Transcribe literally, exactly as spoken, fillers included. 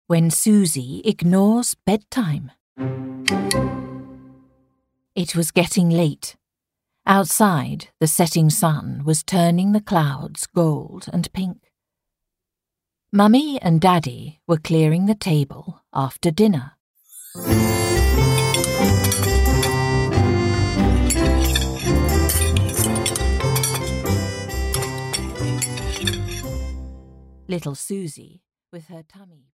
When Susie ignores bedtime. It was getting late. Outside, the setting sun was turning the clouds gold and pink. Mummy and Daddy were clearing the table after dinner. Little Susie, with her tummy